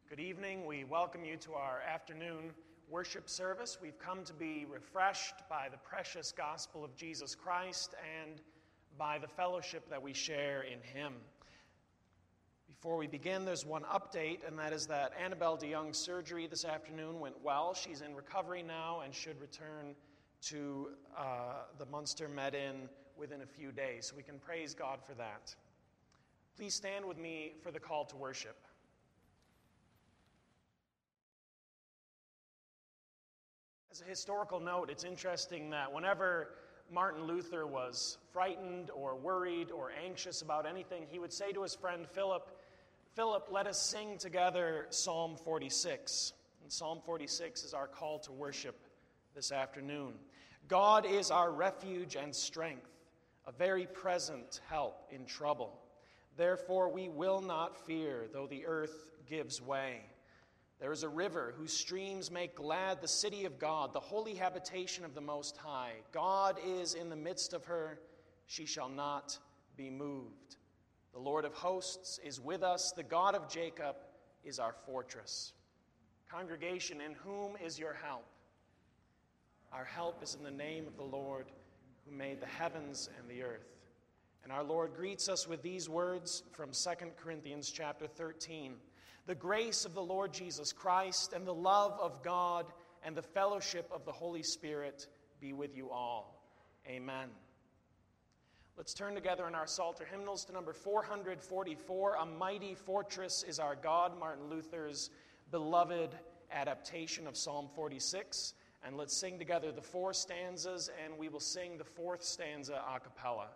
Good evening. We welcome you to our afternoon worship service. We've come to be refreshed by the precious gospel of Jesus Christ and by the fellowship that we share in Him. Before we begin, there's one update, and that is that Annabelle DeYoung's surgery this afternoon went well. She's in recovery now and should return to the Munster Med-In within a few days. So we can praise God for that. Please stand with me for the call to worship. As a historical note, it's interesting that whenever Martin Luther was frightened or worried or anxious about anything, he would say to his friend Philip, let us sing together Psalm 46. And Psalm 46 is our call to worship this afternoon. God is our refuge and strength, a very present help in trouble. Therefore we will not fear, though the earth gives way. There is a river whose streams make glad the city of God, the holy habitation of the Most High. God is in the midst of her. She shall not be moved. The Lord of hosts is with us. The God of Jacob is our fortress. Congregation, in whom is your help? Our help is in the name of the Lord, who made the heavens and the earth. And our Lord greets us with these words from 2 Corinthians chapter 13. The grace of the Lord Jesus Christ and the love of God and the fellowship of the Holy Spirit be with you all. Amen. Let's turn together in our Psalter hymnals to number 444. A mighty fortress is our God, Martin Luther's beloved adaptation of Psalm 46. And let's sing together the four stanzas, and we will sing the fourth stanza a cappella.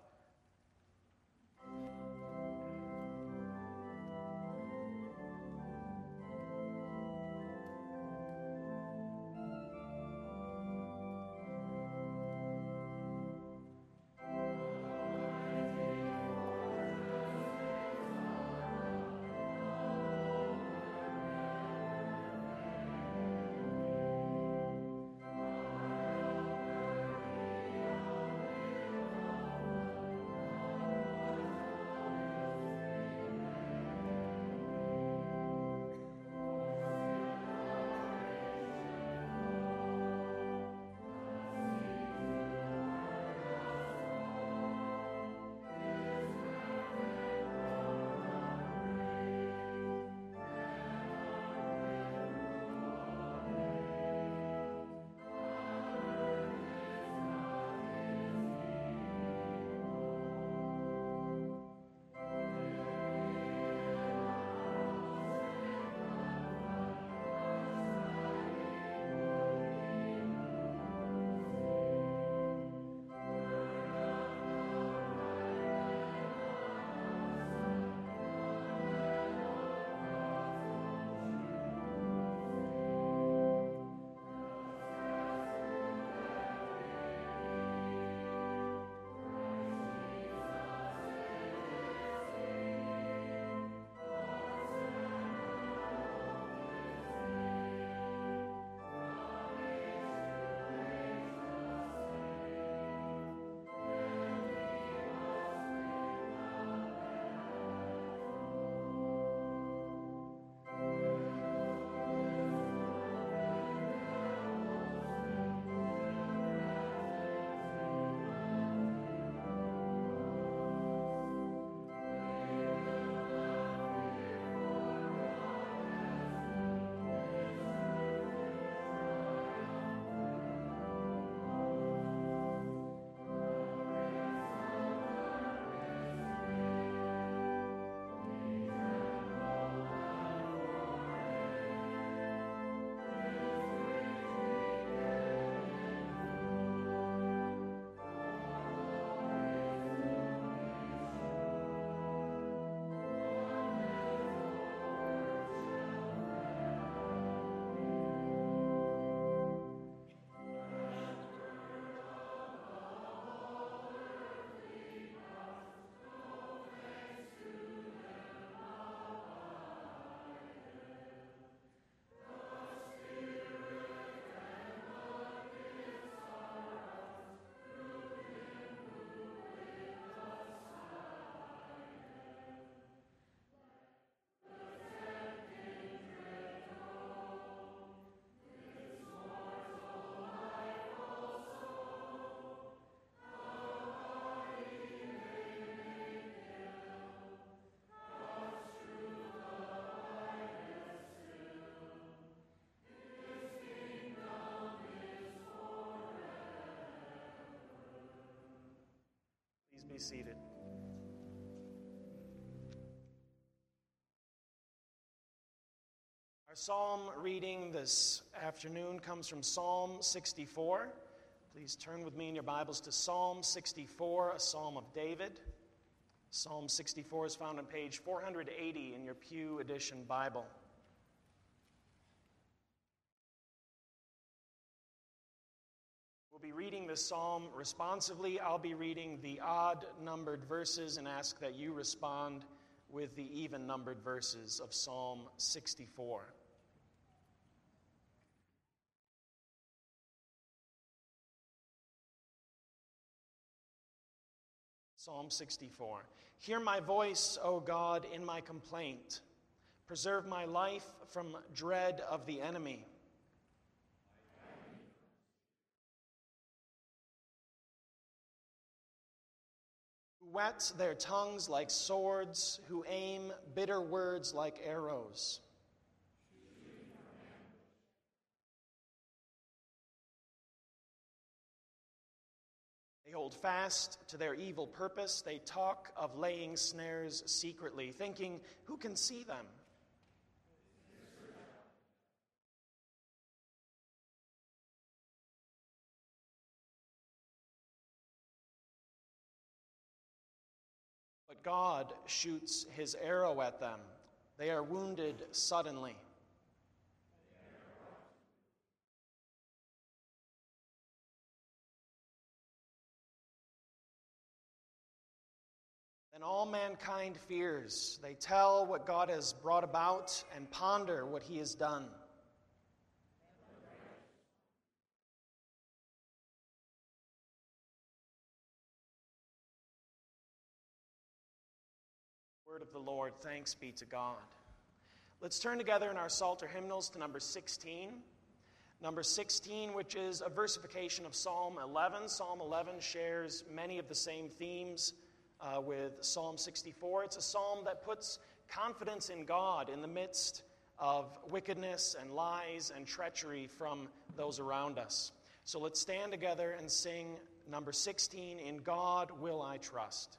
seated. Our psalm reading this afternoon comes from Psalm 64. Please turn with me in your Bibles to Psalm 64, a psalm of David. Psalm 64 is found on page 480 in your Pew Edition Bible. We'll be reading this psalm responsively. I'll be reading the odd-numbered verses and ask that you respond with the even-numbered verses of Psalm 64. Psalm 64. Hear my voice, O God, in my complaint. Preserve my life from dread of the enemy. Who whet their tongues like swords, who aim bitter words like arrows. They hold fast to their evil purpose. They talk of laying snares secretly, thinking, who can see them? But God shoots his arrow at them. They are wounded suddenly. Then all mankind fears. They tell what God has brought about and ponder what he has done. Word of the Lord, thanks be to God. Let's turn together in our Psalter hymnals to number 16. Number 16, which is a versification of Psalm 11. Psalm 11 shares many of the same themes with Psalm 64. It's a psalm that puts confidence in God in the midst of wickedness and lies and treachery from those around us. So let's stand together and sing number 16, In God Will I Trust.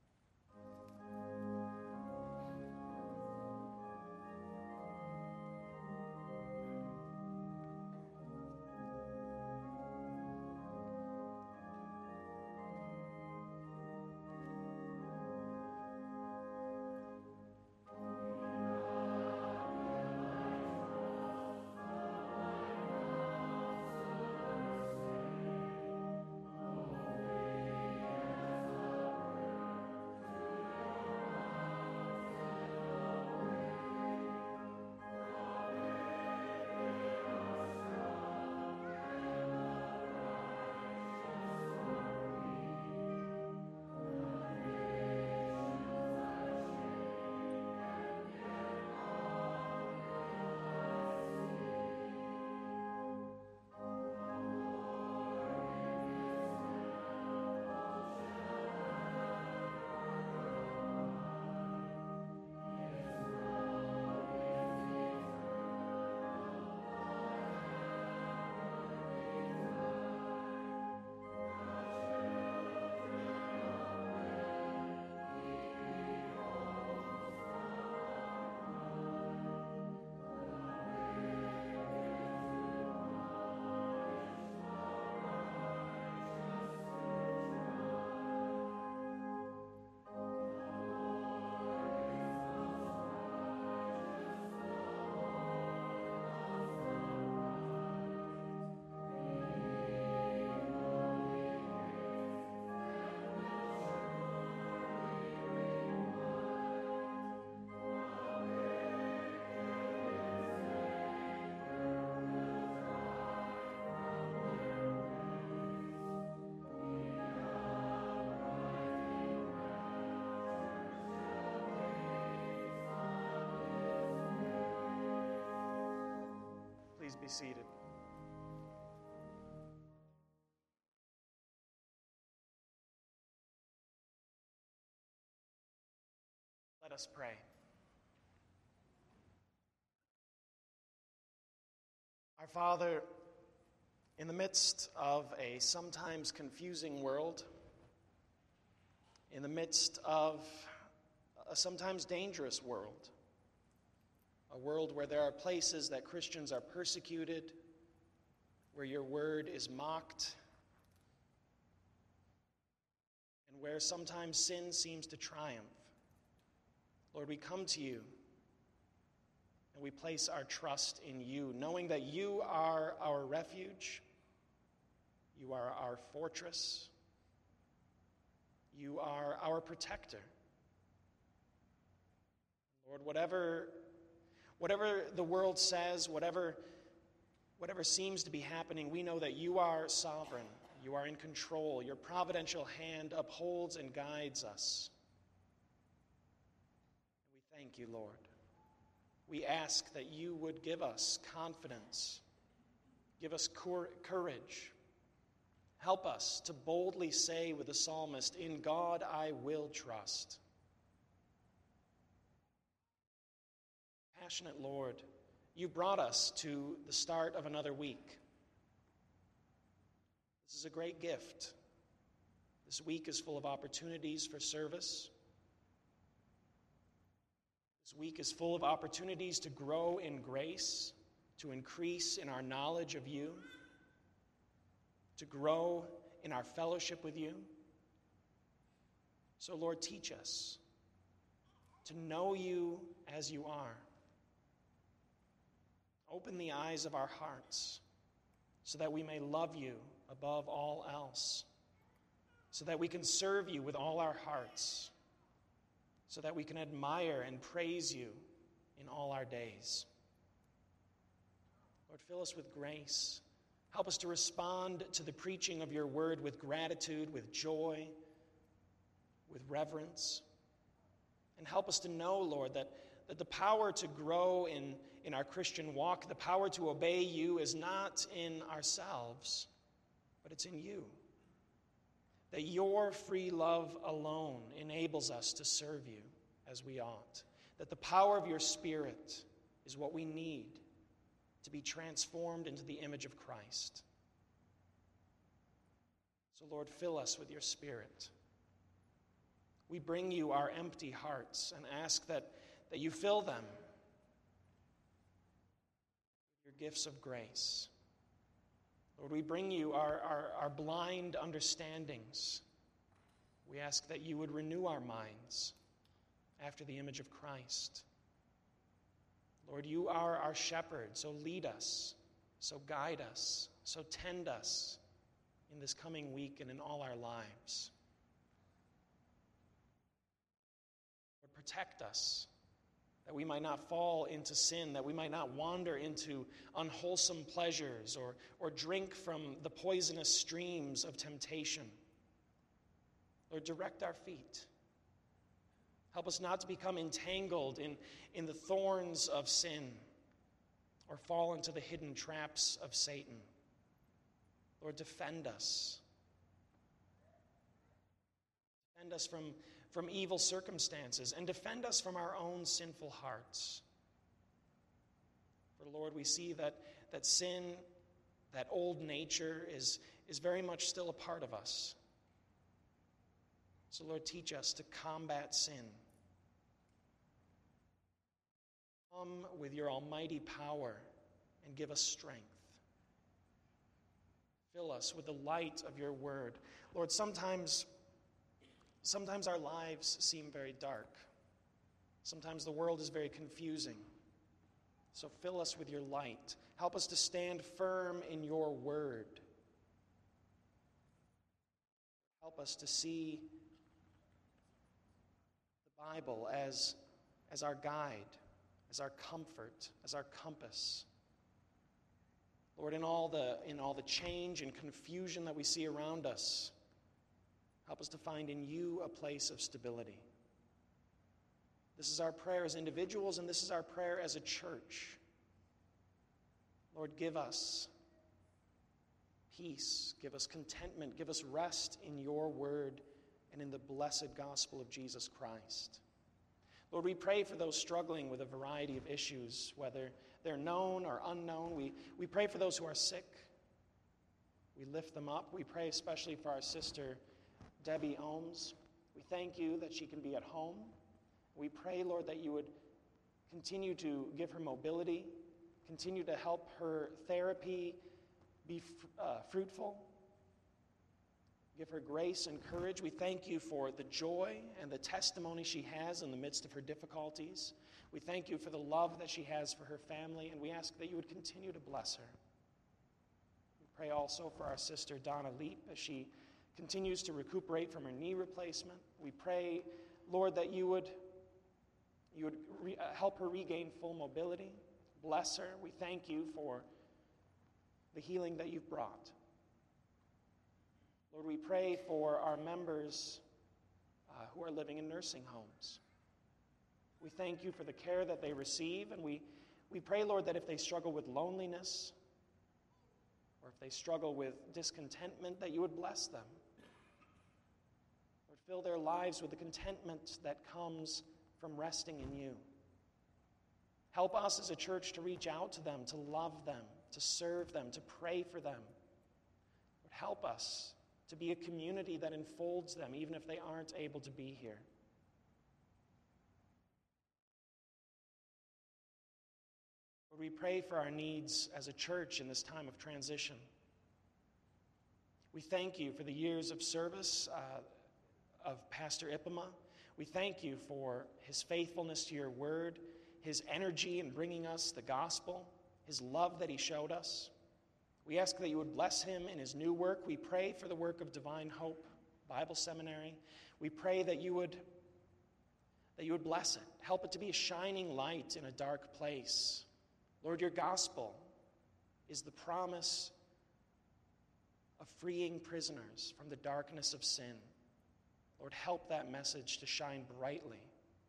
Please be seated. Let us pray. Our Father, in the midst of a sometimes confusing world, in the midst of a sometimes dangerous world, a world where there are places that Christians are persecuted, where your word is mocked, and where sometimes sin seems to triumph. Lord, we come to you and we place our trust in you, knowing that you are our refuge, you are our fortress, you are our protector. Lord, whatever the world says, whatever seems to be happening, we know that you are sovereign, you are in control, your providential hand upholds and guides us. And we thank you, Lord. We ask that you would give us confidence, give us courage. Help us to boldly say with the psalmist, "In God I will trust." Passionate Lord, you brought us to the start of another week. This is a great gift. This week is full of opportunities for service. This week is full of opportunities to grow in grace, to increase in our knowledge of you, to grow in our fellowship with you. So, Lord, teach us to know you as you are. Open the eyes of our hearts so that we may love you above all else, so that we can serve you with all our hearts, so that we can admire and praise you in all our days. Lord, fill us with grace. Help us to respond to the preaching of your word with gratitude, with joy, with reverence. And help us to know, Lord, that the power to grow in our Christian walk, the power to obey you is not in ourselves, but it's in you. That your free love alone enables us to serve you as we ought. That the power of your Spirit is what we need to be transformed into the image of Christ. So, Lord, fill us with your Spirit. We bring you our empty hearts and ask that you fill them with your gifts of grace. Lord, we bring you our blind understandings. We ask that you would renew our minds after the image of Christ. Lord, you are our shepherd, so lead us, so guide us, so tend us in this coming week and in all our lives. Lord, protect us, that we might not fall into sin, that we might not wander into unwholesome pleasures or drink from the poisonous streams of temptation. Lord, direct our feet. Help us not to become entangled in the thorns of sin or fall into the hidden traps of Satan. Lord, defend us. Defend us from evil circumstances and defend us from our own sinful hearts. For, Lord, we see that sin, that old nature, is very much still a part of us. So, Lord, teach us to combat sin. Come with your almighty power and give us strength. Fill us with the light of your word. Lord, sometimes our lives seem very dark. Sometimes the world is very confusing. So fill us with your light. Help us to stand firm in your word. Help us to see the Bible as our guide, as our comfort, as our compass. Lord, in all the change and confusion that we see around us, help us to find in you a place of stability. This is our prayer as individuals, and this is our prayer as a church. Lord, give us peace, give us contentment, give us rest in your word and in the blessed gospel of Jesus Christ. Lord, we pray for those struggling with a variety of issues, whether they're known or unknown. We pray for those who are sick. We lift them up. We pray especially for our sister, Debbie Ohms. We thank you that she can be at home. We pray, Lord, that you would continue to give her mobility, continue to help her therapy be fruitful. Give her grace and courage. We thank you for the joy and the testimony she has in the midst of her difficulties. We thank you for the love that she has for her family, and we ask that you would continue to bless her. We pray also for our sister Donna Leap as she continues to recuperate from her knee replacement. We pray, Lord, that you would help her regain full mobility. Bless her. We thank you for the healing that you've brought. Lord, we pray for our members who are living in nursing homes. We thank you for the care that they receive, and we pray, Lord, that if they struggle with loneliness or if they struggle with discontentment, that you would bless them. Lord, fill their lives with the contentment that comes from resting in you. Help us as a church to reach out to them, to love them, to serve them, to pray for them. Lord, help us to be a community that enfolds them, even if they aren't able to be here. Lord, we pray for our needs as a church in this time of transition. We thank you for the years of service of Pastor Ipama. We thank you for his faithfulness to your word, his energy in bringing us the gospel, his love that he showed us. We ask that you would bless him in his new work. We pray for the work of Divine Hope Bible Seminary. We pray that you would bless it. Help it to be a shining light in a dark place. Lord, your gospel is the promise of freeing prisoners from the darkness of sin. Lord, help that message to shine brightly.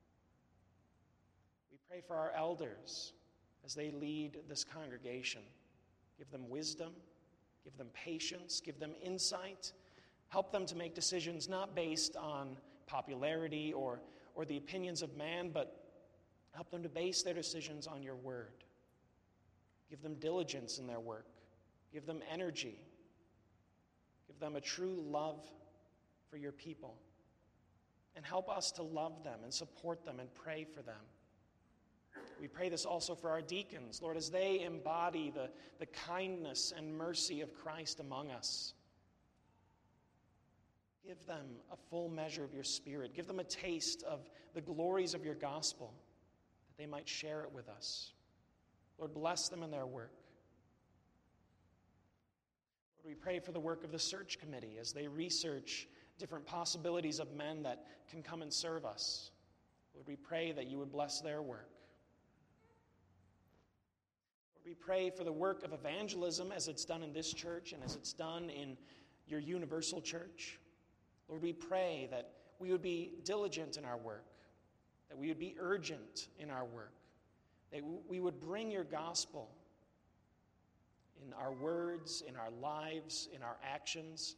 We pray for our elders as they lead this congregation. Give them wisdom, give them patience, give them insight. Help them to make decisions not based on popularity or the opinions of man, but help them to base their decisions on your word. Give them diligence in their work. Give them energy. Give them a true love for your people. And help us to love them and support them and pray for them. We pray this also for our deacons, Lord, as they embody the kindness and mercy of Christ among us. Give them a full measure of your Spirit. Give them a taste of the glories of your gospel, that they might share it with us. Lord, bless them in their work. Lord, we pray for the work of the search committee as they research different possibilities of men that can come and serve us. Lord, we pray that you would bless their work. We pray for the work of evangelism as it's done in this church and as it's done in your universal church. Lord, we pray that we would be diligent in our work, that we would be urgent in our work, that we would bring your gospel in our words, in our lives, in our actions.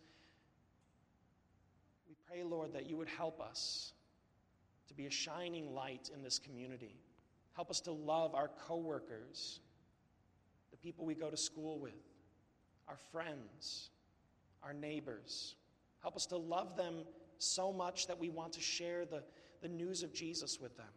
We pray, Lord, that you would help us to be a shining light in this community. Help us to love our coworkers, the people we go to school with, our friends, our neighbors. Help us to love them so much that we want to share the news of Jesus with them.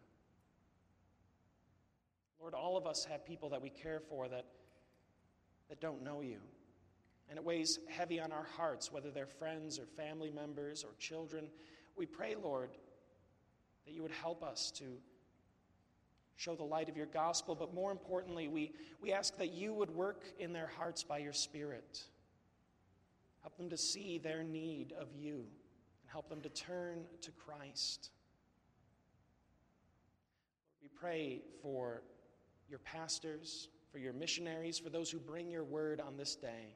Lord, all of us have people that we care for that don't know you. And it weighs heavy on our hearts, whether they're friends or family members or children. We pray, Lord, that you would help us to show the light of your gospel, but more importantly, we ask that you would work in their hearts by your Spirit. Help them to see their need of you and help them to turn to Christ. We pray for your pastors, for your missionaries, for those who bring your word on this day.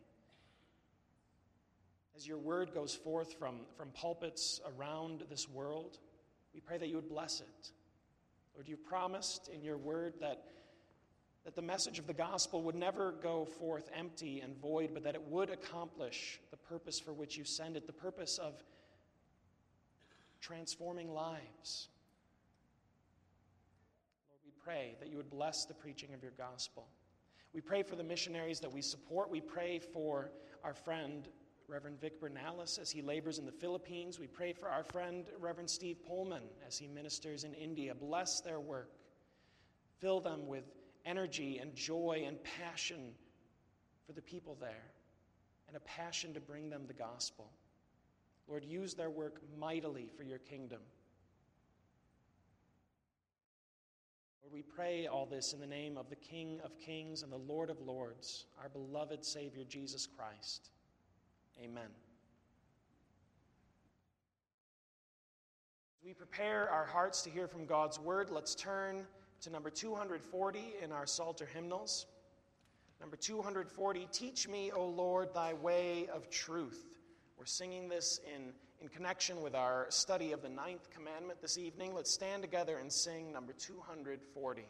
As your word goes forth from pulpits around this world, we pray that you would bless it. Lord, you promised in your word that the message of the gospel would never go forth empty and void, but that it would accomplish the purpose for which you send it, the purpose of transforming lives. Lord, we pray that you would bless the preaching of your gospel. We pray for the missionaries that we support. We pray for our friend Reverend Vic Bernalis as he labors in the Philippines. We pray for our friend Reverend Steve Pullman as he ministers in India. Bless their work. Fill them with energy and joy and passion for the people there, and a passion to bring them the gospel. Lord, use their work mightily for your kingdom. Lord, we pray all this in the name of the King of Kings and the Lord of Lords, our beloved Savior, Jesus Christ. Amen. As we prepare our hearts to hear from God's word, let's turn to number 240 in our Psalter hymnals. Number 240, Teach Me, O Lord, Thy way of truth. We're singing this in connection with our study of the 9th commandment this evening. Let's stand together and sing number 240.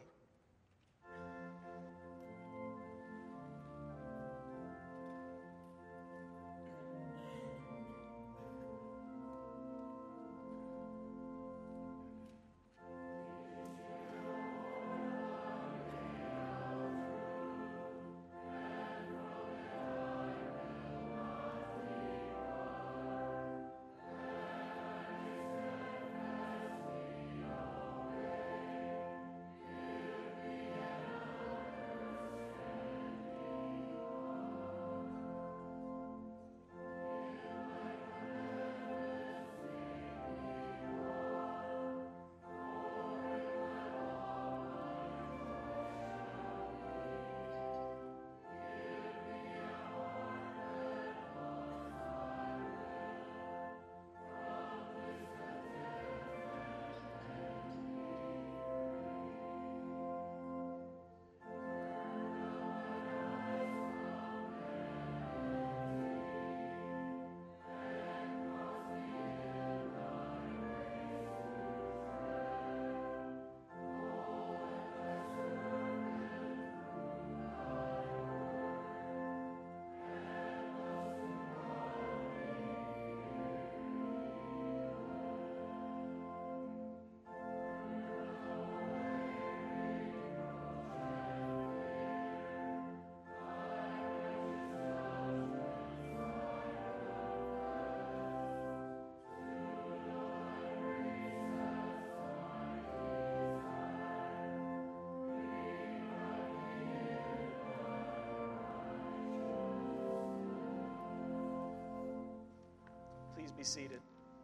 Please be seated.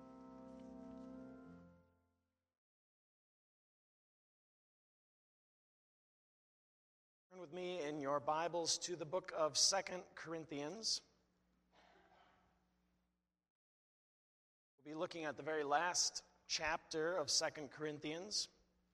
Turn with me in your Bibles to the book of 2 Corinthians. We'll be looking at the very last chapter of 2 Corinthians.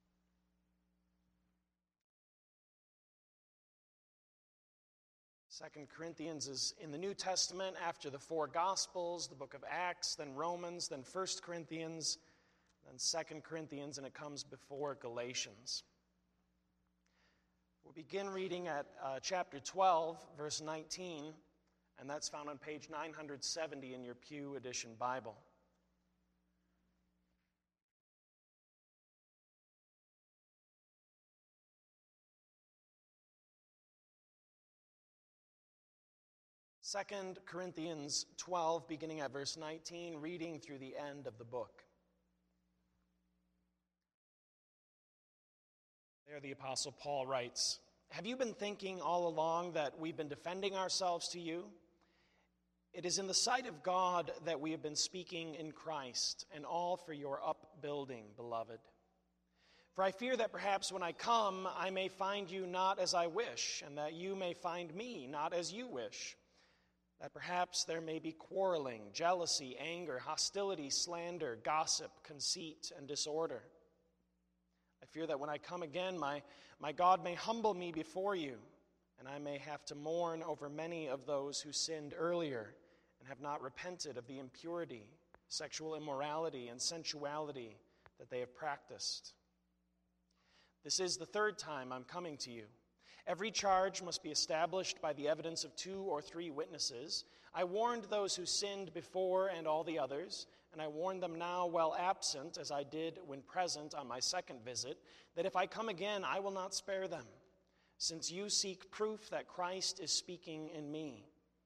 2 Corinthians is in the New Testament after the 4 Gospels, the book of Acts, then Romans, then 1 Corinthians, then 2 Corinthians, and it comes before Galatians. We'll begin reading at chapter 12, verse 19, and that's found on page 970 in your Pew Edition Bible. Second Corinthians 12, beginning at verse 19, reading through the end of the book. There the Apostle Paul writes, "Have you been thinking all along that we've been defending ourselves to you? It is in the sight of God that we have been speaking in Christ, and all for your upbuilding, beloved. For I fear that perhaps when I come, I may find you not as I wish, and that you may find me not as you wish. That perhaps there may be quarreling, jealousy, anger, hostility, slander, gossip, conceit, and disorder. I fear that when I come again, my God may humble me before you, and I may have to mourn over many of those who sinned earlier and have not repented of the impurity, sexual immorality, and sensuality that they have practiced. This is the 3rd time I'm coming to you. Every charge must be established by the evidence of 2 or 3 witnesses. I warned those who sinned before and all the others, and I warn them now while absent, as I did when present on my 2nd visit, that if I come again, I will not spare them, since you seek proof that Christ is speaking in me.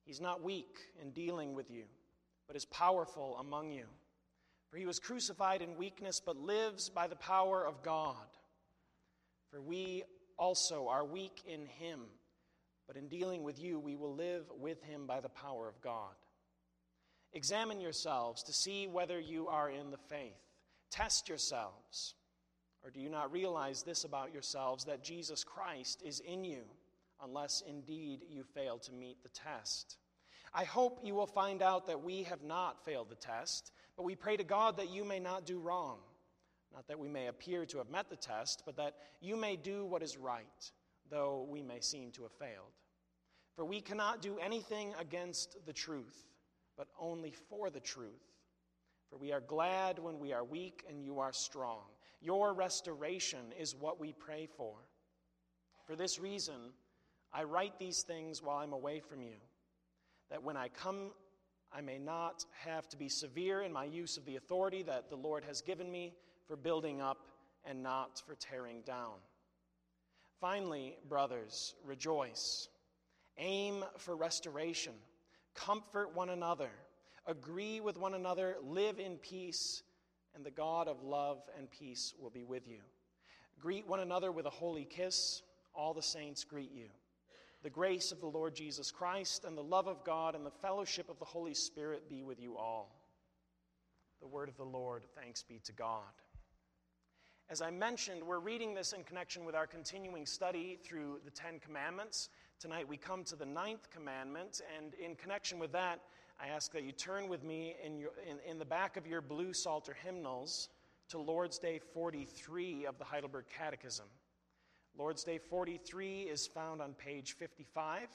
He's not weak in dealing with you, but is powerful among you. For he was crucified in weakness, but lives by the power of God. For we also are weak in him, but in dealing with you, we will live with him by the power of God. Examine yourselves to see whether you are in the faith. Test yourselves. Or do you not realize this about yourselves, that Jesus Christ is in you, unless indeed you fail to meet the test? I hope you will find out that we have not failed the test, but we pray to God that you may not do wrong. Not that we may appear to have met the test, but that you may do what is right, though we may seem to have failed. For we cannot do anything against the truth, but only for the truth. For we are glad when we are weak and you are strong. Your restoration is what we pray for. For this reason, I write these things while I'm away from you, that when I come, I may not have to be severe in my use of the authority that the Lord has given me for building up and not for tearing down. Finally, brothers, rejoice. Aim for restoration. Comfort one another. Agree with one another. Live in peace. And the God of love and peace will be with you. Greet one another with a holy kiss. All the saints greet you. The grace of the Lord Jesus Christ and the love of God and the fellowship of the Holy Spirit be with you all. The word of the Lord. Thanks be to God. As I mentioned, we're reading this in connection with our continuing study through the Ten Commandments. Tonight we come to the 9th commandment, and in connection with that, I ask that you turn with me in the back of your blue Psalter hymnals to Lord's Day 43 of the Heidelberg Catechism. Lord's Day 43 is found on page 55,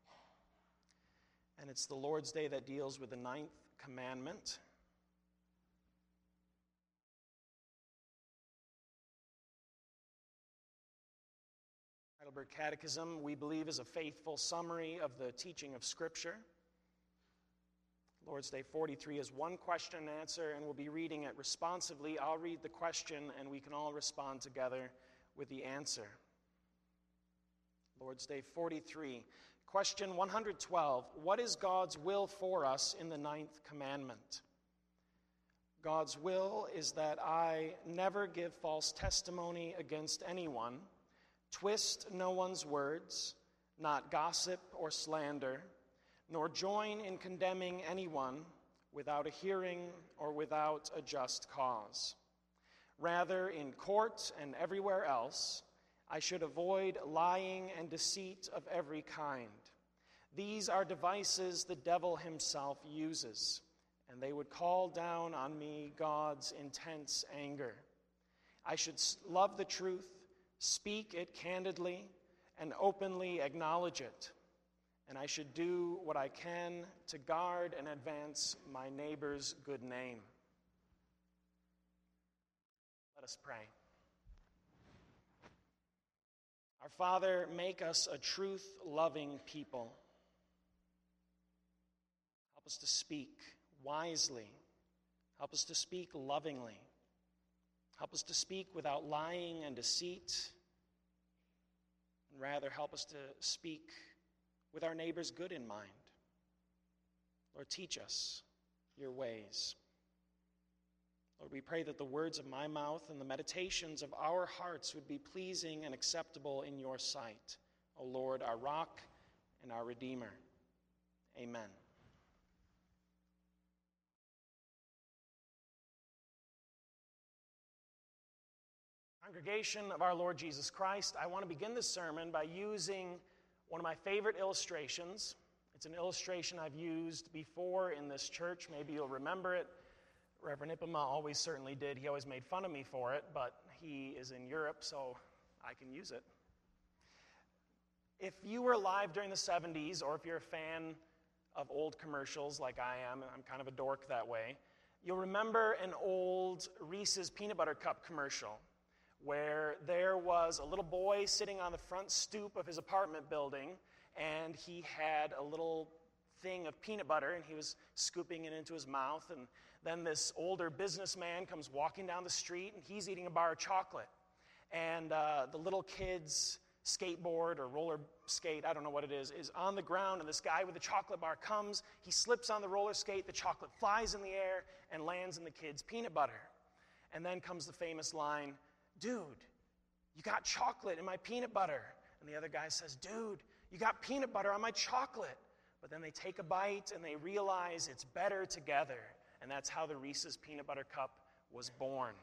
and it's the Lord's Day that deals with the 9th commandment. Heidelberg Catechism, we believe, is a faithful summary of the teaching of Scripture. Lord's Day 43 is one question and answer, and we'll be reading it responsively. I'll read the question, and we can all respond together with the answer. Lord's Day 43. Question 112. What is God's will for us in the 9th commandment? God's will is that I never give false testimony against anyone, twist no one's words, not gossip or slander, nor join in condemning anyone without a hearing or without a just cause. Rather, in court and everywhere else, I should avoid lying and deceit of every kind. These are devices the devil himself uses, and they would call down on me God's intense anger. I should love the truth, speak it candidly, and openly acknowledge it. And I should do what I can to guard and advance my neighbor's good name. Let us pray. Our Father, make us a truth-loving people. Help us to speak wisely. Help us to speak lovingly. Help us to speak without lying and deceit. And rather, help us to speak with our neighbor's good in mind. Lord, teach us your ways. Lord, we pray that the words of my mouth and the meditations of our hearts would be pleasing and acceptable in your sight, O Lord, our rock and our Redeemer. Amen. Congregation of our Lord Jesus Christ, I want to begin this sermon by using one of my favorite illustrations. It's an illustration I've used before in this church. Maybe you'll remember it. Reverend Ipama always certainly did. He always made fun of me for it, but he is in Europe, so I can use it. If you were alive during the 70s, or if you're a fan of old commercials like I am, and I'm kind of a dork that way, you'll remember an old Reese's Peanut Butter Cup commercial where there was a little boy sitting on the front stoop of his apartment building, and he had a little thing of peanut butter, and he was scooping it into his mouth, and then this older businessman comes walking down the street, and he's eating a bar of chocolate. And the little kid's skateboard or roller skate, I don't know what it is on the ground, and this guy with the chocolate bar comes, he slips on the roller skate, the chocolate flies in the air and lands in the kid's peanut butter. And then comes the famous line, "Dude, you got chocolate in my peanut butter." And the other guy says, "Dude, you got peanut butter on my chocolate." But then they take a bite and they realize it's better together. And that's how the Reese's Peanut Butter Cup was born.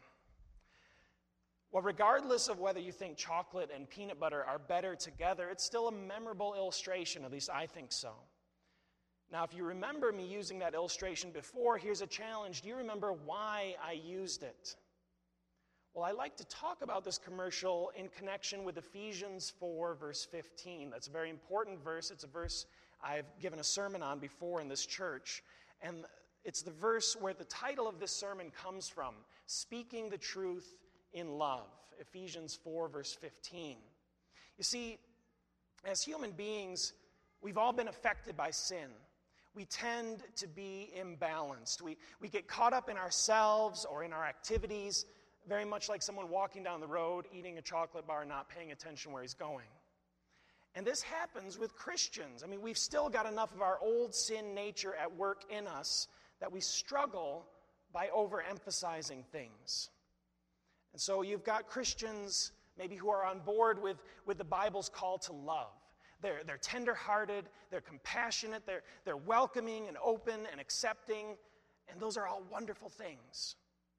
Well, regardless of whether you think chocolate and peanut butter are better together, it's still a memorable illustration, at least I think so. Now, if you remember me using that illustration before, here's a challenge. Do you remember why I used it? Well, I like to talk about this commercial in connection with Ephesians 4, verse 15. That's a very important verse. It's a verse I've given a sermon on before in this church. And it's the verse where the title of this sermon comes from, Speaking the Truth in Love. Ephesians 4, verse 15. You see, as human beings, we've all been affected by sin. We tend to be imbalanced. We get caught up in ourselves or in our activities, very much like someone walking down the road, eating a chocolate bar, not paying attention where he's going. And this happens with Christians. I mean, we've still got enough of our old sin nature at work in us that we struggle by overemphasizing things. And so you've got Christians maybe who are on board with the Bible's call to love. They're tender-hearted, they're compassionate, they're welcoming and open and accepting, and those are all wonderful things.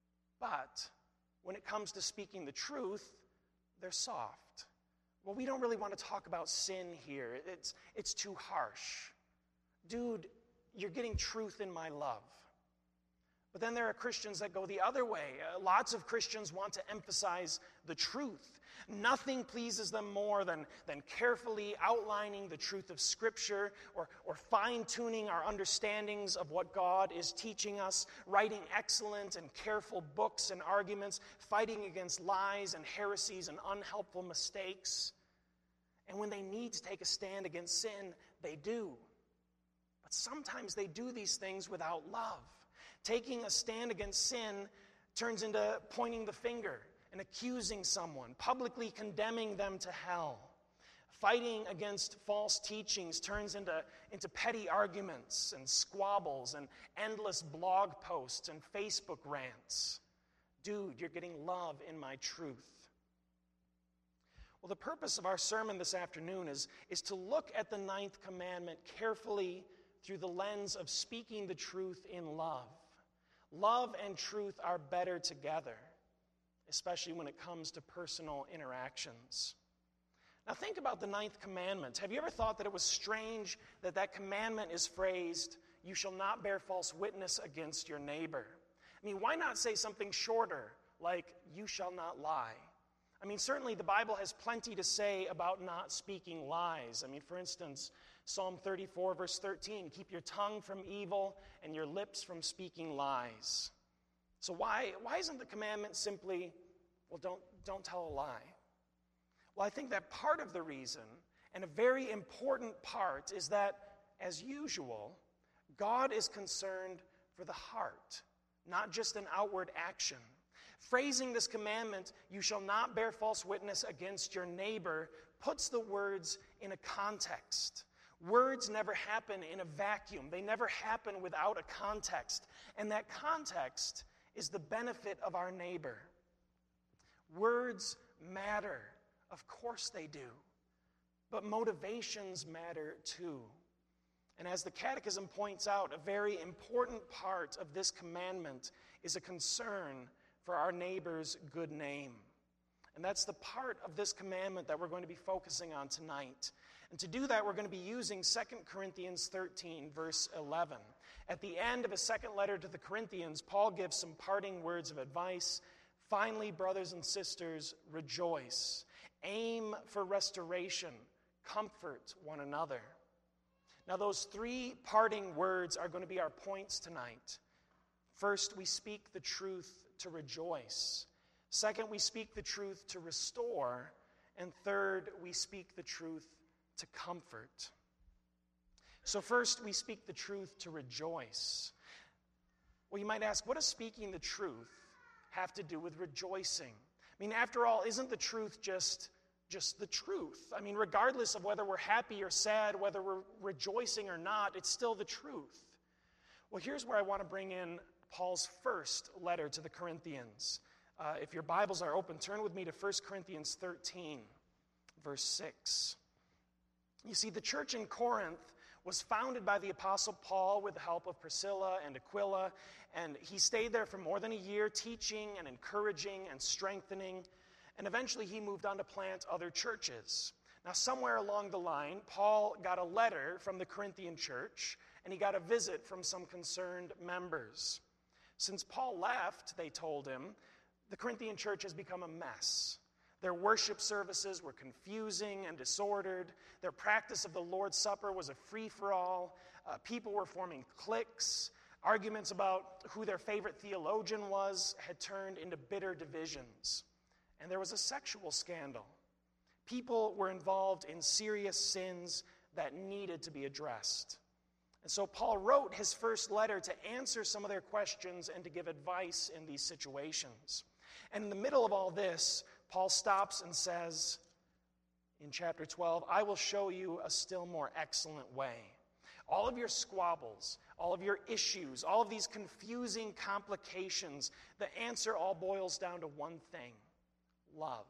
But when it comes to speaking the truth, they're soft. Well, we don't really want to talk about sin here. It's too harsh. Dude, you're getting truth in my love. But then there are Christians that go the other way. Lots of Christians want to emphasize the truth. Nothing pleases them more than carefully outlining the truth of Scripture or fine-tuning our understandings of what God is teaching us, writing excellent and careful books and arguments, fighting against lies and heresies and unhelpful mistakes. And when they need to take a stand against sin, they do. But sometimes they do these things without love. Taking a stand against sin turns into pointing the finger and accusing someone, publicly condemning them to hell. Fighting against false teachings turns into petty arguments and squabbles and endless blog posts and Facebook rants. Dude, you're getting love in my truth. Well, the purpose of our sermon this afternoon is to look at the 9th commandment carefully through the lens of speaking the truth in love. Love and truth are better together, especially when it comes to personal interactions. Now think about the 9th commandment. Have you ever thought that it was strange that commandment is phrased, "You shall not bear false witness against your neighbor"? I mean, why not say something shorter, like, "You shall not lie"? I mean, certainly the Bible has plenty to say about not speaking lies. I mean, for instance, Psalm 34, verse 13, "Keep your tongue from evil and your lips from speaking lies." So why isn't the commandment simply, well, don't tell a lie? Well, I think that part of the reason, and a very important part, is that, as usual, God is concerned for the heart, not just an outward action. Phrasing this commandment, "You shall not bear false witness against your neighbor," puts the words in a context. Words never happen in a vacuum. They never happen without a context. And that context is the benefit of our neighbor. Words matter. Of course they do. But motivations matter too. And as the Catechism points out, a very important part of this commandment is a concern for our neighbor's good name. And that's the part of this commandment that we're going to be focusing on tonight. And to do that, we're going to be using 2 Corinthians 13, verse 11. At the end of his second letter to the Corinthians, Paul gives some parting words of advice. "Finally, brothers and sisters, rejoice. Aim for restoration. Comfort one another." Now, those 3 parting words are going to be our points tonight. First, we speak the truth to rejoice. Second, we speak the truth to restore. And third, we speak the truth to comfort. So first, we speak the truth to rejoice. Well, you might ask, what does speaking the truth have to do with rejoicing? I mean, after all, isn't the truth just just the truth. I mean, regardless of whether we're happy or sad, whether we're rejoicing or not, it's still the truth. Well, here's where I want to bring in Paul's first letter to the Corinthians. If your Bibles are open, turn with me to 1 Corinthians 13, verse 6. You see, the church in Corinth was founded by the Apostle Paul with the help of Priscilla and Aquila, and he stayed there for more than a year teaching and encouraging and strengthening, and eventually he moved on to plant other churches. Now, somewhere along the line, Paul got a letter from the Corinthian church, and he got a visit from some concerned members. Since Paul left, they told him, the Corinthian church has become a mess. Their worship services were confusing and disordered. Their practice of the Lord's Supper was a free-for-all. People were forming cliques. Arguments about who their favorite theologian was had turned into bitter divisions. And there was a sexual scandal. People were involved in serious sins that needed to be addressed. And so Paul wrote his first letter to answer some of their questions and to give advice in these situations. And in the middle of all this, Paul stops and says in chapter 12, I will show you a still more excellent way. All of your squabbles, all of your issues, all of these confusing complications, the answer all boils down to one thing: love.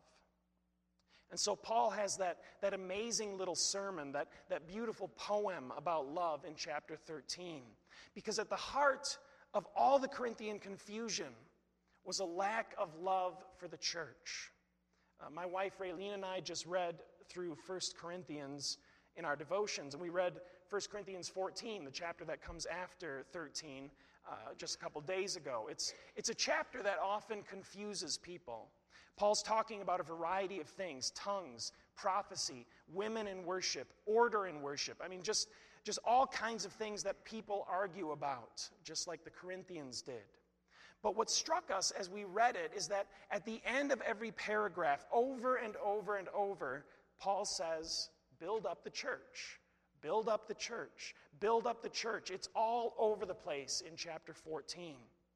And so Paul has that amazing little sermon, that beautiful poem about love in chapter 13. Because at the heart of all the Corinthian confusion was a lack of love for the church. My wife Raylene and I just read through 1 Corinthians in our devotions, and we read 1 Corinthians 14, the chapter that comes after 13, just a couple days ago. It's a chapter that often confuses people. Paul's talking about a variety of things: tongues, prophecy, women in worship, order in worship. I mean, just all kinds of things that people argue about, just like the Corinthians did. But what struck us as we read it is that at the end of every paragraph, over and over and over, Paul says, build up the church, build up the church, build up the church. It's all over the place in chapter 14.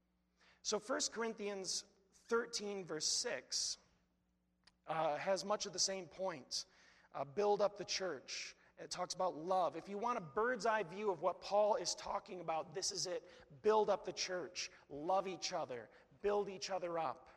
So 1 Corinthians 13, verse 6, has much of the same point. Build up the church. It talks about love. If you want a bird's eye view of what Paul is talking about, this is it. Build up the church. Love each other. Build each other up.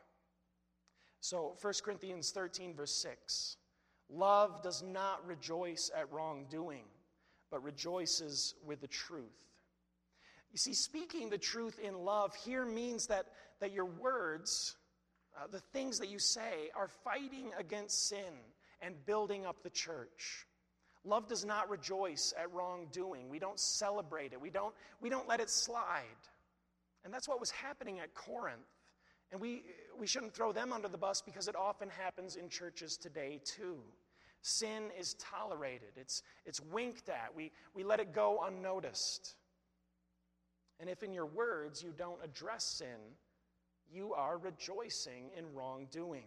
So 1 Corinthians 13, verse 6. Love does not rejoice at wrongdoing, but rejoices with the truth. You see, speaking the truth in love here means that your words, the things that you say, are fighting against sin and building up the church. Love does not rejoice at wrongdoing. We don't celebrate it. We don't let it slide. And that's what was happening at Corinth. And we shouldn't throw them under the bus, because it often happens in churches today too. Sin is tolerated. It's winked at. We let it go unnoticed. And if in your words you don't address sin, you are rejoicing in wrongdoing.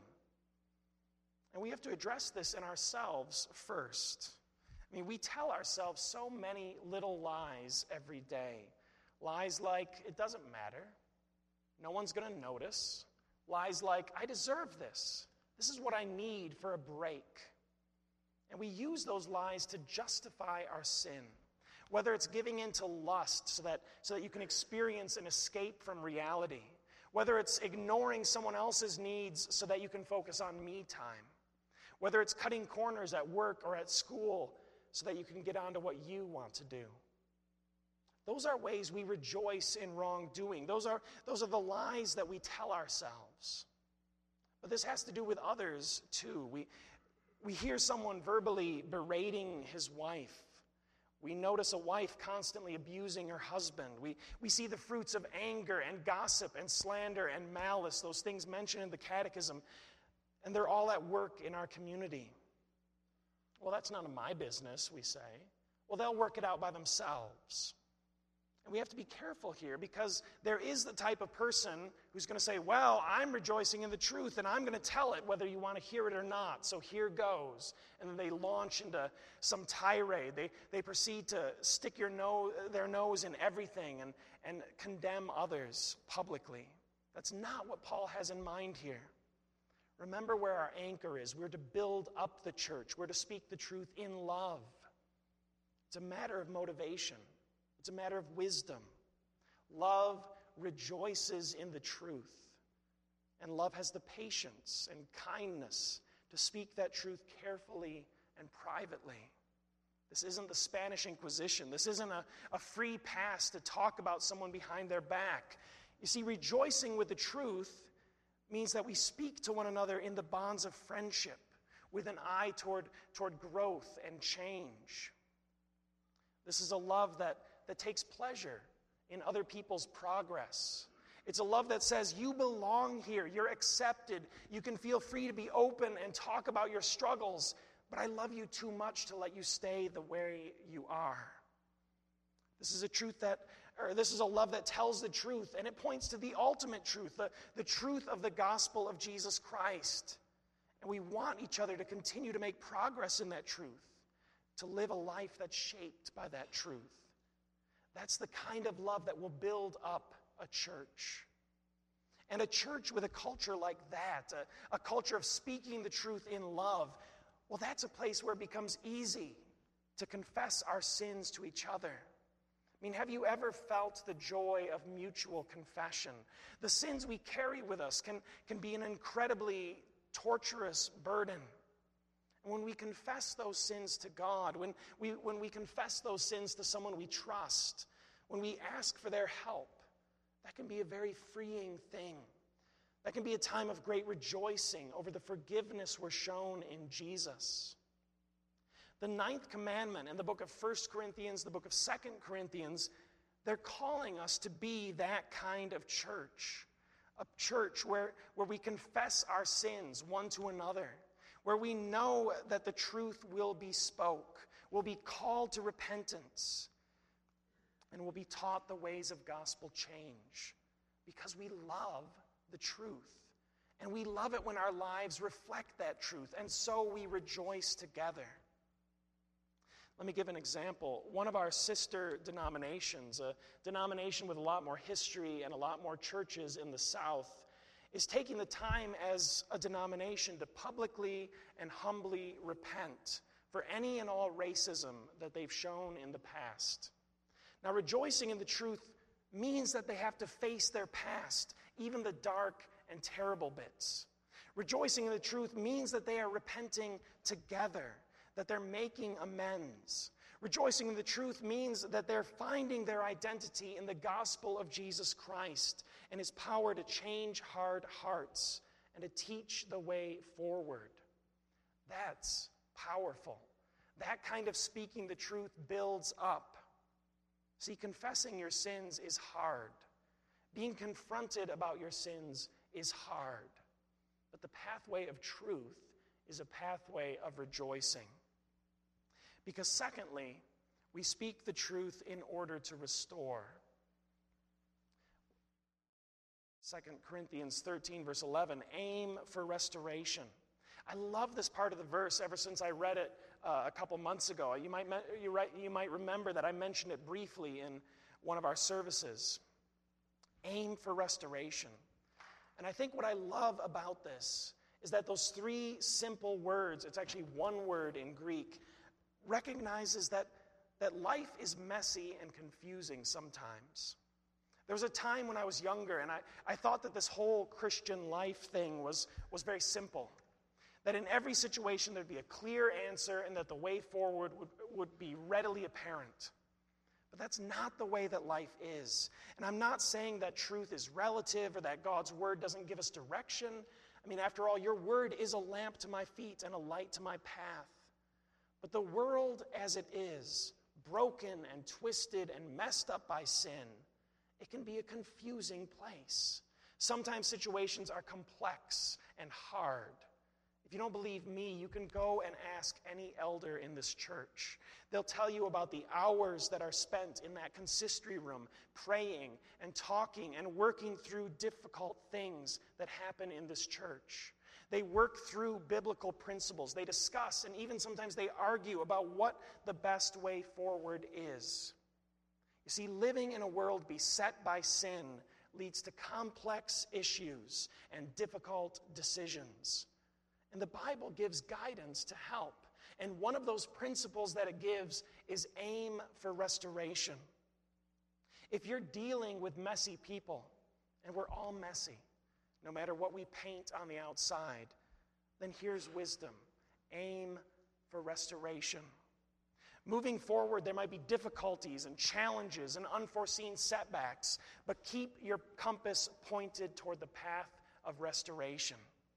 And we have to address this in ourselves first. I mean, we tell ourselves so many little lies every day. Lies like, it doesn't matter. No one's going to notice. Lies like, I deserve this. This is what I need for a break. And we use those lies to justify our sin. Whether it's giving in to lust so that you can experience an escape from reality. Whether it's ignoring someone else's needs so that you can focus on me time. Whether it's cutting corners at work or at school so that you can get on to what you want to do. Those are ways we rejoice in wrongdoing. Those are the lies that we tell ourselves. But this has to do with others too. We hear someone verbally berating his wife. We notice a wife constantly abusing her husband. We see the fruits of anger and gossip and slander and malice, those things mentioned in the catechism, and they're all at work in our community. Well, that's none of my business, we say. Well, they'll work it out by themselves. And we have to be careful here, because there is the type of person who's going to say, well, I'm rejoicing in the truth, and I'm going to tell it whether you want to hear it or not, so here goes. And then they launch into some tirade. They proceed to stick their nose in everything and condemn others publicly. That's not what Paul has in mind here. Remember where our anchor is. We're to build up the church. We're to speak the truth in love. It's a matter of motivation. It's a matter of wisdom. Love rejoices in the truth. And love has the patience and kindness to speak that truth carefully and privately. This isn't the Spanish Inquisition. This isn't a free pass to talk about someone behind their back. You see, rejoicing with the truth means that we speak to one another in the bonds of friendship with an eye toward growth and change. This is a love that takes pleasure in other people's progress. It's a love that says, you belong here, you're accepted, you can feel free to be open and talk about your struggles, but I love you too much to let you stay the way you are. This is a love that tells the truth, and it points to the ultimate truth, the truth of the gospel of Jesus Christ. And we want each other to continue to make progress in that truth, to live a life that's shaped by that truth. That's the kind of love that will build up a church. And a church with a culture like that, a culture of speaking the truth in love, well, that's a place where it becomes easy to confess our sins to each other. I mean, have you ever felt the joy of mutual confession? The sins we carry with us can be an incredibly torturous burden. And when we confess those sins to God, when we confess those sins to someone we trust, when we ask for their help, that can be a very freeing thing. That can be a time of great rejoicing over the forgiveness we're shown in Jesus. The 9th commandment in the book of 1 Corinthians, the book of 2 Corinthians, they're calling us to be that kind of church. A church where we confess our sins one to another, where we know that the truth will be spoke, will be called to repentance, and will be taught the ways of gospel change, because we love the truth. And we love it when our lives reflect that truth, and so we rejoice together. Let me give an example. One of our sister denominations, a denomination with a lot more history and a lot more churches in the South, is taking the time as a denomination to publicly and humbly repent for any and all racism that they've shown in the past. Now, rejoicing in the truth means that they have to face their past, even the dark and terrible bits. Rejoicing in the truth means that they are repenting together, that they're making amends. Rejoicing in the truth means that they're finding their identity in the gospel of Jesus Christ and his power to change hard hearts and to teach the way forward. That's powerful. That kind of speaking the truth builds up. See, confessing your sins is hard. Being confronted about your sins is hard. But the pathway of truth is a pathway of rejoicing. Because secondly, we speak the truth in order to restore. 2 Corinthians 13, verse 11, aim for restoration. I love this part of the verse ever since I read it a couple months ago. You might remember that I mentioned it briefly in one of our services. Aim for restoration. And I think what I love about this is that those 3 simple words, it's actually one word in Greek, recognizes that life is messy and confusing sometimes. There was a time when I was younger, and I thought that this whole Christian life thing was very simple. That in every situation there'd be a clear answer and that the way forward would be readily apparent. But that's not the way that life is. And I'm not saying that truth is relative or that God's word doesn't give us direction. I mean, after all, your word is a lamp to my feet and a light to my path. But the world as it is, broken and twisted and messed up by sin, it can be a confusing place. Sometimes situations are complex and hard. If you don't believe me, you can go and ask any elder in this church. They'll tell you about the hours that are spent in that consistory room, praying and talking and working through difficult things that happen in this church. They work through biblical principles. They discuss, and even sometimes they argue about what the best way forward is. You see, living in a world beset by sin leads to complex issues and difficult decisions. And the Bible gives guidance to help. And one of those principles that it gives is aim for restoration. If you're dealing with messy people, and we're all messy, no matter what we paint on the outside, then here's wisdom. Aim for restoration. Moving forward, there might be difficulties and challenges and unforeseen setbacks, but keep your compass pointed toward the path of restoration.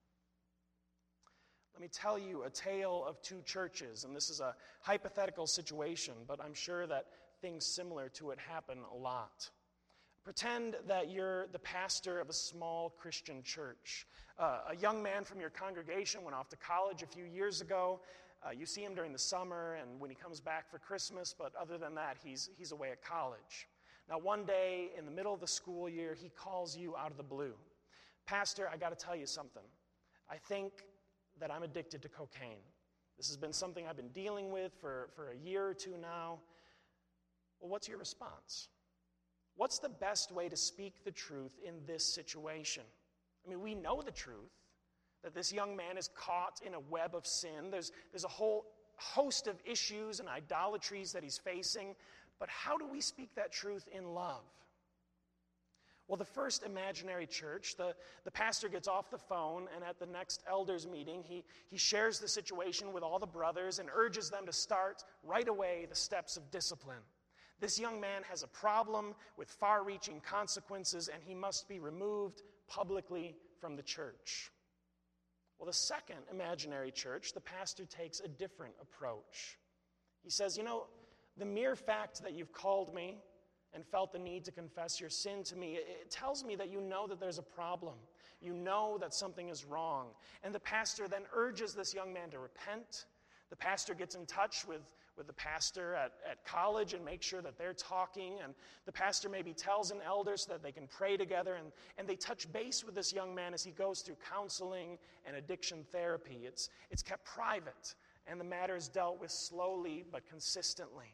Let me tell you a tale of two churches, and this is a hypothetical situation, but I'm sure that things similar to it happen a lot. Pretend that you're the pastor of a small Christian church. A young man from your congregation went off to college a few years ago. You see him during the summer and when he comes back for Christmas, but other than that, he's away at college. Now, one day in the middle of the school year, he calls you out of the blue. Pastor, I got to tell you something. I think that I'm addicted to cocaine. This has been something I've been dealing with for a year or two now. Well, what's your response? What's the best way to speak the truth in this situation? I mean, we know the truth, that this young man is caught in a web of sin. There's a whole host of issues and idolatries that he's facing, but how do we speak that truth in love? Well, the first imaginary church, the pastor gets off the phone, and at the next elders meeting, he shares the situation with all the brothers and urges them to start right away the steps of discipline. This young man has a problem with far-reaching consequences, and he must be removed publicly from the church. Well, the second imaginary church, the pastor takes a different approach. He says, the mere fact that you've called me and felt the need to confess your sin to me, it tells me that you know that there's a problem. You know that something is wrong. And the pastor then urges this young man to repent. The pastor gets in touch with the pastor at college and makes sure that they're talking. And the pastor maybe tells an elder so that they can pray together. And they touch base with this young man as he goes through counseling and addiction therapy. It's kept private, and the matter is dealt with slowly but consistently.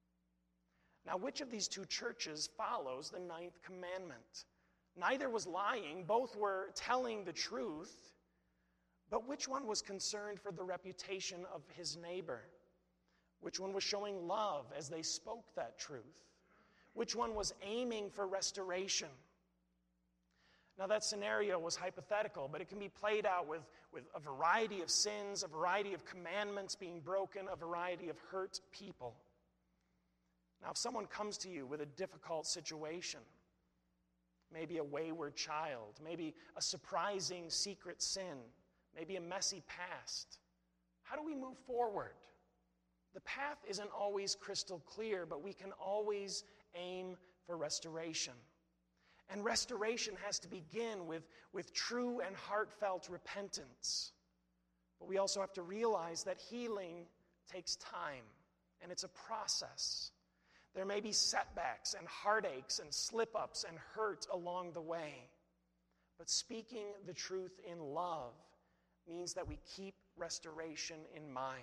Now, which of these two churches follows the 9th commandment? Neither was lying. Both were telling the truth. But which one was concerned for the reputation of his neighbor? Which one was showing love as they spoke that truth? Which one was aiming for restoration? Now, that scenario was hypothetical, but it can be played out with a variety of sins, a variety of commandments being broken, a variety of hurt people. Now, if someone comes to you with a difficult situation, maybe a wayward child, maybe a surprising secret sin, maybe a messy past, how do we move forward? The path isn't always crystal clear, but we can always aim for restoration. And restoration has to begin with true and heartfelt repentance. But we also have to realize that healing takes time, and it's a process. There may be setbacks and heartaches and slip-ups and hurt along the way. But speaking the truth in love means that we keep restoration in mind.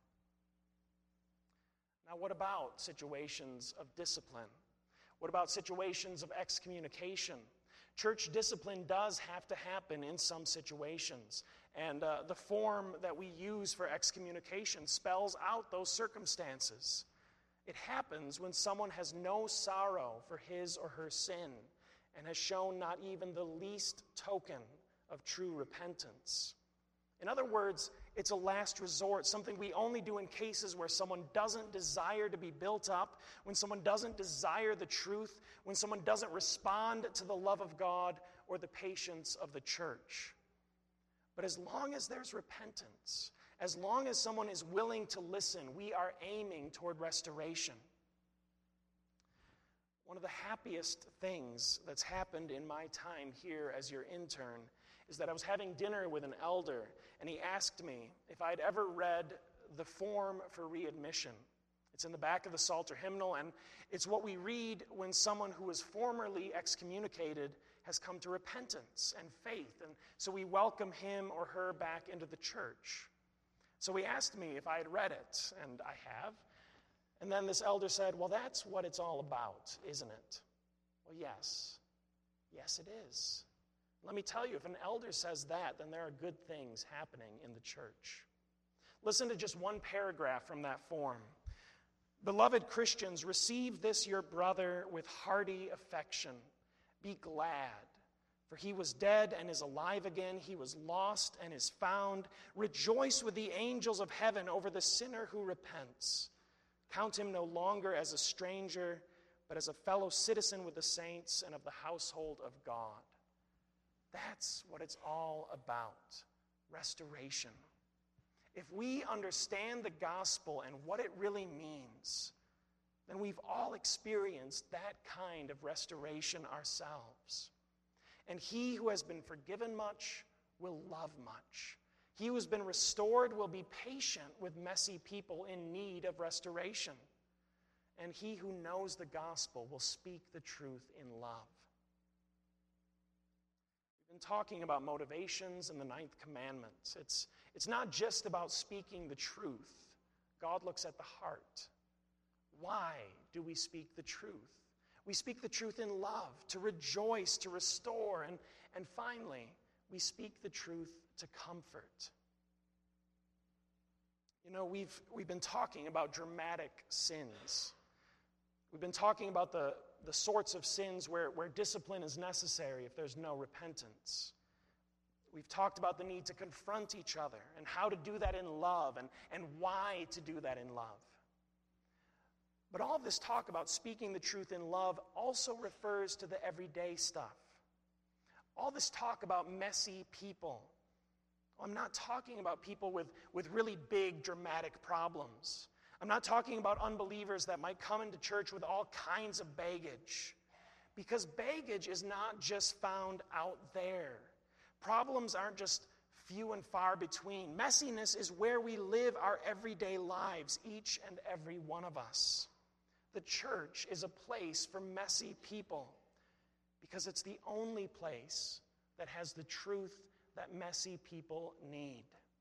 Now, what about situations of discipline? What about situations of excommunication? Church discipline does have to happen in some situations. And the form that we use for excommunication spells out those circumstances. It happens when someone has no sorrow for his or her sin and has shown not even the least token of true repentance. In other words, it's a last resort, something we only do in cases where someone doesn't desire to be built up, when someone doesn't desire the truth, when someone doesn't respond to the love of God or the patience of the church. But as long as there's repentance, as long as someone is willing to listen, we are aiming toward restoration. One of the happiest things that's happened in my time here as your intern is that I was having dinner with an elder, and he asked me if I'd ever read the form for readmission. It's in the back of the Psalter hymnal, and it's what we read when someone who was formerly excommunicated has come to repentance and faith. And so we welcome him or her back into the church. So he asked me if I had read it, and I have. And then this elder said, well, that's what it's all about, isn't it? Well, yes. Yes, it is. Let me tell you, if an elder says that, then there are good things happening in the church. Listen to just one paragraph from that form. Beloved Christians, receive this your brother with hearty affection. Be glad, for he was dead and is alive again. He was lost and is found. Rejoice with the angels of heaven over the sinner who repents. Count him no longer as a stranger, but as a fellow citizen with the saints and of the household of God. That's what it's all about, restoration. If we understand the gospel and what it really means, then we've all experienced that kind of restoration ourselves. And he who has been forgiven much will love much. He who has been restored will be patient with messy people in need of restoration. And he who knows the gospel will speak the truth in love. We've been talking about motivations in the 9th commandment. It's not just about speaking the truth. God looks at the heart. Why do we speak the truth? We speak the truth in love, to rejoice, to restore, and finally, we speak the truth to comfort. You know, we've been talking about dramatic sins. We've been talking about the sorts of sins where discipline is necessary if there's no repentance. We've talked about the need to confront each other and how to do that in love and why to do that in love. But all of this talk about speaking the truth in love also refers to the everyday stuff. All this talk about messy people. I'm not talking about people with really big, dramatic problems. I'm not talking about unbelievers that might come into church with all kinds of baggage. Because baggage is not just found out there. Problems aren't just few and far between. Messiness is where we live our everyday lives, each and every one of us. The church is a place for messy people because it's the only place that has the truth that messy people need.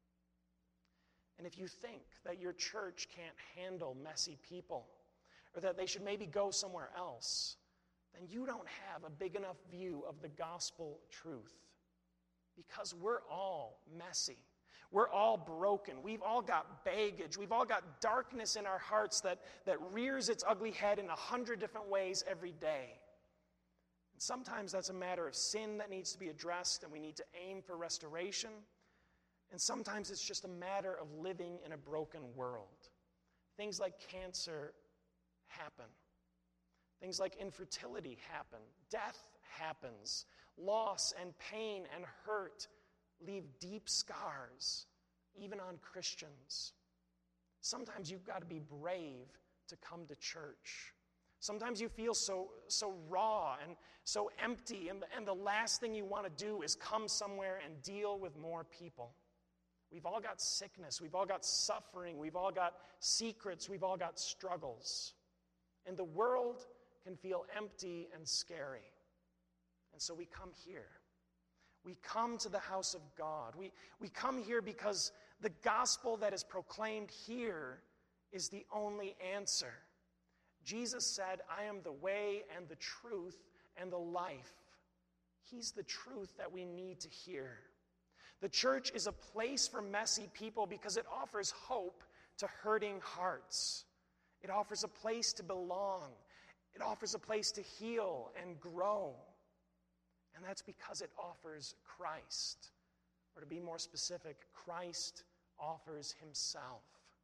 And if you think that your church can't handle messy people or that they should maybe go somewhere else, then you don't have a big enough view of the gospel truth. Because we're all messy. We're all broken. We've all got baggage. We've all got darkness in our hearts that rears its ugly head in 100 different ways every day. And sometimes that's a matter of sin that needs to be addressed, and we need to aim for restoration. And sometimes it's just a matter of living in a broken world. Things like cancer happen. Things like infertility happen. Death happens. Loss and pain and hurt leave deep scars, even on Christians. Sometimes you've got to be brave to come to church. Sometimes you feel so raw and so empty, and the last thing you want to do is come somewhere and deal with more people. We've all got sickness. We've all got suffering. We've all got secrets. We've all got struggles. And the world can feel empty and scary. And so we come here. We come to the house of God. We come here because the gospel that is proclaimed here is the only answer. Jesus said, I am the way and the truth and the life. He's the truth that we need to hear. The church is a place for messy people because it offers hope to hurting hearts. It offers a place to belong. It offers a place to heal and grow. And that's because it offers Christ. Or to be more specific, Christ offers himself.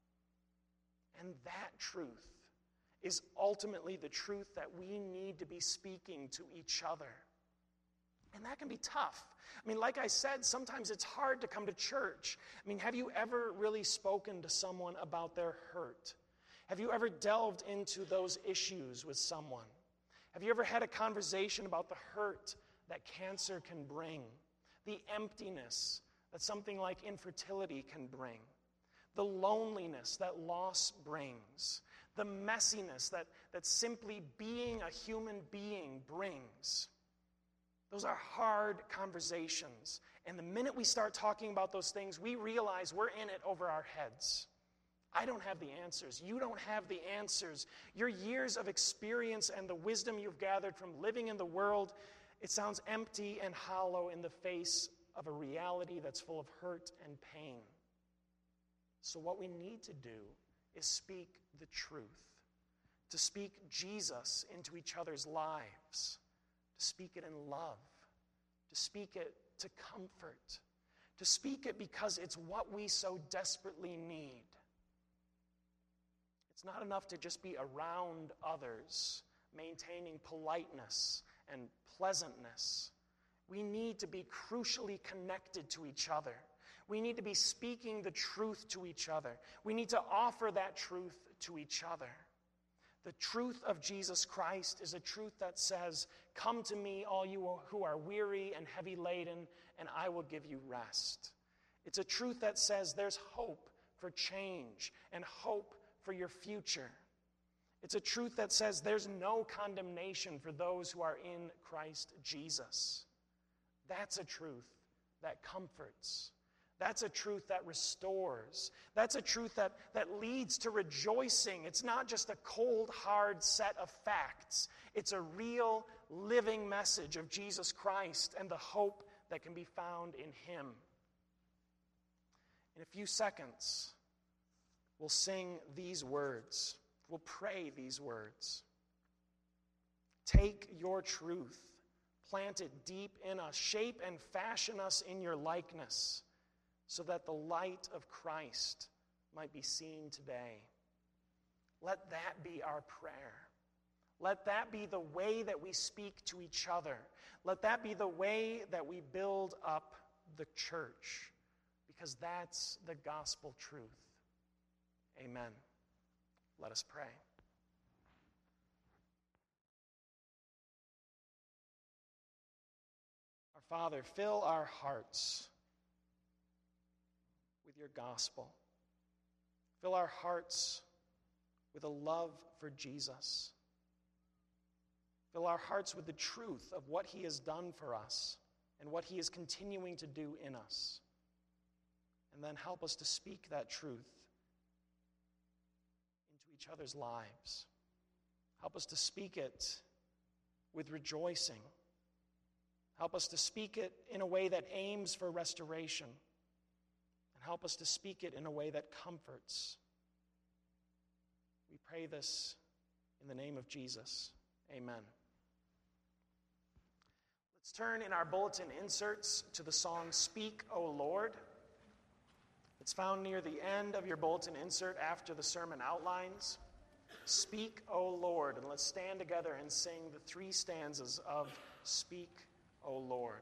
And that truth is ultimately the truth that we need to be speaking to each other. And that can be tough. I mean, like I said, sometimes it's hard to come to church. I mean, have you ever really spoken to someone about their hurt? Have you ever delved into those issues with someone? Have you ever had a conversation about the hurt that cancer can bring, the emptiness that something like infertility can bring, the loneliness that loss brings, the messiness that simply being a human being brings? Those are hard conversations. And the minute we start talking about those things, we realize we're in it over our heads. I don't have the answers. You don't have the answers. Your years of experience and the wisdom you've gathered from living in the world, It sounds empty and hollow in the face of a reality that's full of hurt and pain. So what we need to do is speak the truth, to speak Jesus into each other's lives, to speak it in love, to speak it to comfort, to speak it because it's what we so desperately need. It's not enough to just be around others, maintaining politeness and pleasantness. We need to be crucially connected to each other. We need to be speaking the truth to each other. We need to offer that truth to each other. The truth of Jesus Christ is a truth that says, "Come to me, all you who are weary and heavy laden, and I will give you rest." It's a truth that says there's hope for change and hope for your future. It's a truth that says there's no condemnation for those who are in Christ Jesus. That's a truth that comforts. That's a truth that restores. That's a truth that leads to rejoicing. It's not just a cold, hard set of facts. It's a real, living message of Jesus Christ and the hope that can be found in Him. In a few seconds, we'll sing these words. We'll pray these words. Take your truth, plant it deep in us, shape and fashion us in your likeness, so that the light of Christ might be seen today. Let that be our prayer. Let that be the way that we speak to each other. Let that be the way that we build up the church, because that's the gospel truth. Amen. Let us pray. Our Father, fill our hearts with your gospel. Fill our hearts with a love for Jesus. Fill our hearts with the truth of what He has done for us and what He is continuing to do in us. And then help us to speak that truth into each other's lives. Help us to speak it with rejoicing. Help us to speak it in a way that aims for restoration. And help us to speak it in a way that comforts. We pray this in the name of Jesus. Amen. Let's turn in our bulletin inserts to the song "Speak, O Lord." It's found near the end of your bulletin insert after the sermon outlines. Speak, O Lord. And let's stand together and sing the 3 stanzas of Speak, O Lord.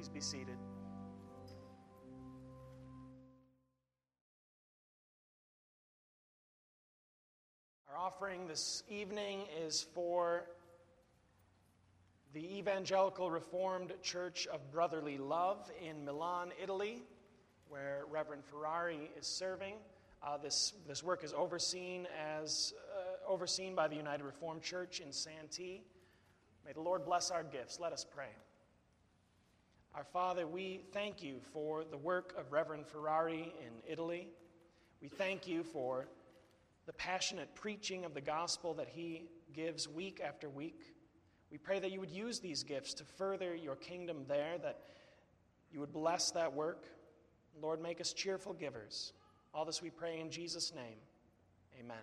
Please be seated. Our offering this evening is for the Evangelical Reformed Church of Brotherly Love in Milan, Italy, where Reverend Ferrari is serving. This work is overseen by the United Reformed Church in Santee. May the Lord bless our gifts. Let us pray. Our Father, we thank you for the work of Reverend Ferrari in Italy. We thank you for the passionate preaching of the gospel that he gives week after week. We pray that you would use these gifts to further your kingdom there, that you would bless that work. Lord, make us cheerful givers. All this we pray in Jesus' name. Amen.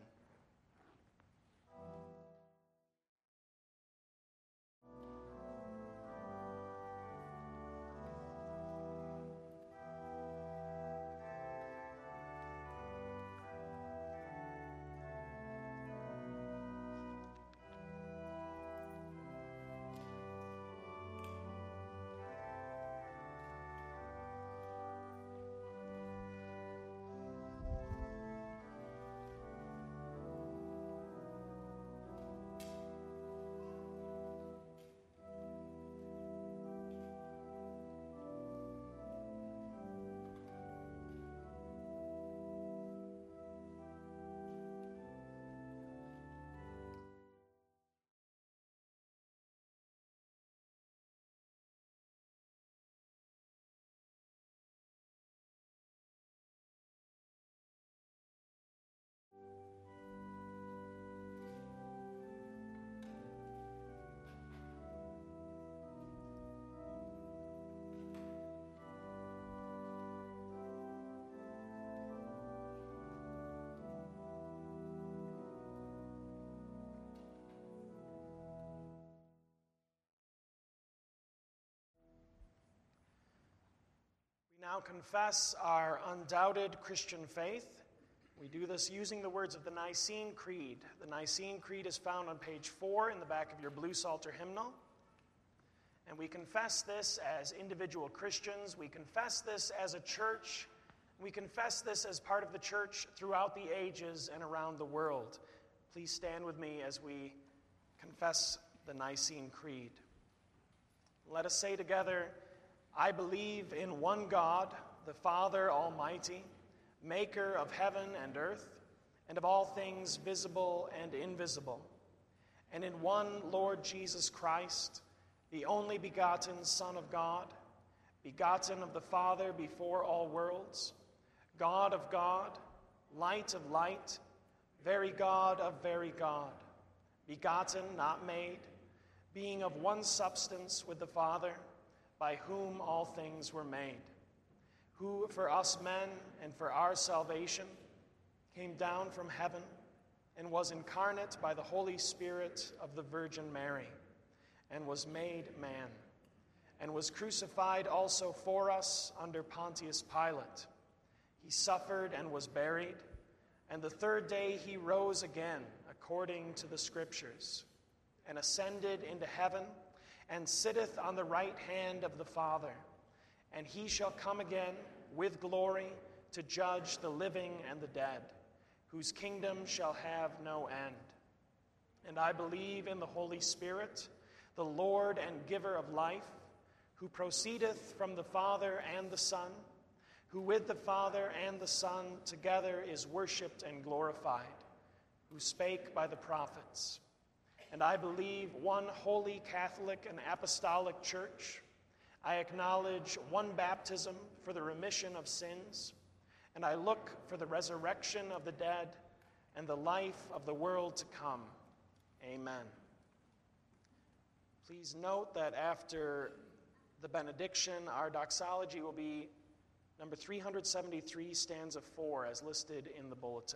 Now confess our undoubted Christian faith. We do this using the words of the Nicene Creed. The Nicene Creed is found on page 4 in the back of your Blue Psalter hymnal. And we confess this as individual Christians. We confess this as a church. We confess this as part of the church throughout the ages and around the world. Please stand with me as we confess the Nicene Creed. Let us say together, I believe in one God, the Father Almighty, maker of heaven and earth, and of all things visible and invisible, and in one Lord Jesus Christ, the only begotten Son of God, begotten of the Father before all worlds, God of God, light of light, very God of very God, begotten, not made, being of one substance with the Father, by whom all things were made, who for us men and for our salvation came down from heaven and was incarnate by the Holy Spirit of the Virgin Mary, and was made man, and was crucified also for us under Pontius Pilate. He suffered and was buried, and the third day he rose again, according to the Scriptures, and ascended into heaven, and sitteth on the right hand of the Father, and he shall come again with glory to judge the living and the dead, whose kingdom shall have no end. And I believe in the Holy Spirit, the Lord and giver of life, who proceedeth from the Father and the Son, who with the Father and the Son together is worshipped and glorified, who spake by the prophets. And I believe one holy Catholic and Apostolic Church. I acknowledge one baptism for the remission of sins, and I look for the resurrection of the dead and the life of the world to come. Amen. Please note that after the benediction, our doxology will be number 373, stanza 4, as listed in the bulletin.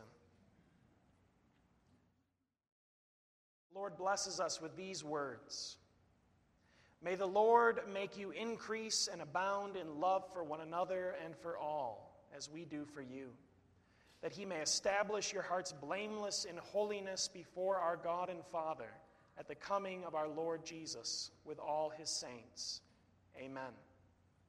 Lord blesses us with these words. May the Lord make you increase and abound in love for one another and for all, as we do for you, that he may establish your hearts blameless in holiness before our God and Father at the coming of our Lord Jesus with all his saints. Amen.